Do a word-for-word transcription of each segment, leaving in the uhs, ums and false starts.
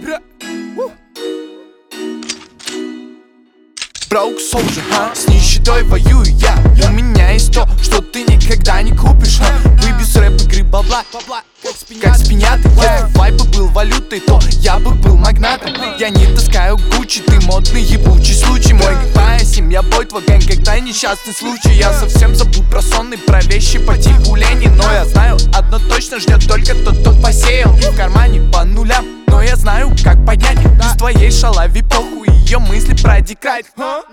Broke soldier, а? С нищетой воюю я. У меня есть то, что ты никогда не купишь, а? Выбью с рэп игры бабла, как с пиньяты. Если вайп был валютой, то я бы был магнатом. Я не таскаю Гуччи, ты модный ебучий случай. Мой моя семья, бой, твой гэнг, когда несчастный случай. Я совсем забыл про сон и про вещи по типу лени. Но я знаю, одно точно ждет только тот, кто посеял. И в кармане по нулям, но я знаю, как поднять. Без твоей шалави похуй, ее мысли про дикайт.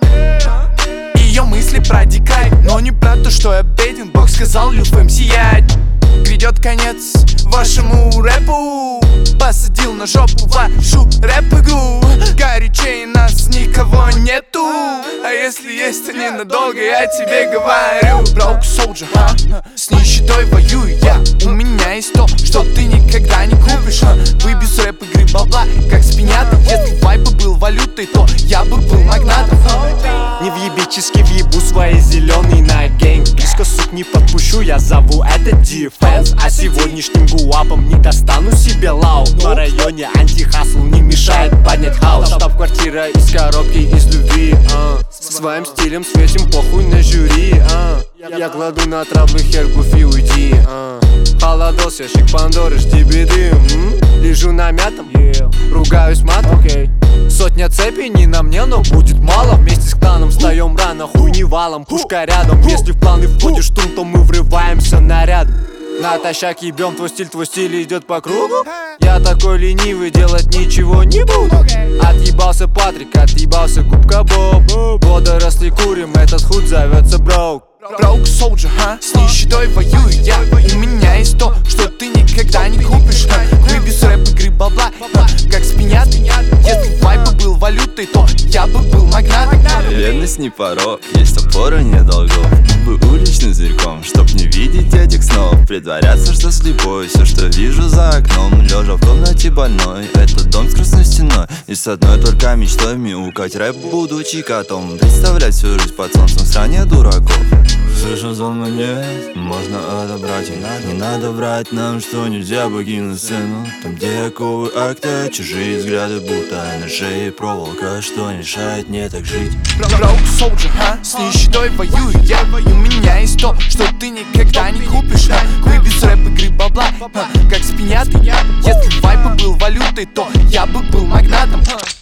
Ее мысли про дикайт, но не про то, что я беден. Бог сказал любым сиять. Грядет конец вашему рэпу. Посадил на жопу вашу рэп-игру. Горячее нас никого нету. А если есть, то ненадолго, я тебе говорю. Broke soldier, а? С нищетой воюю я. У меня есть то, что ты никогда не купишь, а? Выбью с рэп-игры бабла, как с пиньяты. Если вайп был валютой, то я бы был магнатом. Не въебически въебу свои зеленые на гэнг. Близко, сук, не подпущу, я зову это дефенс. А сегодняшним гуапом не достану себе лау. На районе антихасл не мешает поднять хаус. Штаб-квартира из коробки, из любви, а. Своим стилем светим похуй на жюри, а. Я кладу на траблы хер, гуфи, уйди, а. Холодос, я шик Пандоры, жди беды, м? Лежу на мятом, yeah. Ругаюсь матом, okay. Сотня цепей не на мне, но будет мало. Вместе с кланом встаем рано, хуй не валом. Пушка рядом, если в планы входишь штурм, то мы врываемся нарядом. Натощак ебем, твой стиль, твой стиль идет по кругу. Я такой ленивый, делать ничего не буду. Отъебался Патрик, отъебался губка Боб. Водоросли курим, этот худ зовется Broke. Broke soldier, а? С нищетой воюю я. У меня есть то, что ты никогда не купишь, а? Выбью с рэп игры бабла, а? Как с пиньяты. Если вайп был валютой, то я бы был магнатом. Бедность не порог, есть опора, не долгов. Бы уличным зверьком, чтоб не видеть этих снов. Притворяться, что слепой, все, что вижу за окном. Лежа в комнате больной, это дом с красной стеной. И с одной только мечтой мяукать рэп, будучи котом. Представлять всю жизнь под солнцем в стране дураков. Слышу зон нет, можно отобрать и надо. Не надо врать нам, что нельзя покинуть сцену. Там, где оковы акта, чужие взгляды будто на шее проволока, что не мешает мне так жить. Broke soldier, а? С нищетой воюю я. У меня есть то, что ты никогда не купишь, а? Выбью с рэп игры бабла, а? Как с пиньяты. Если вайп был валютой, то я бы был магнатом.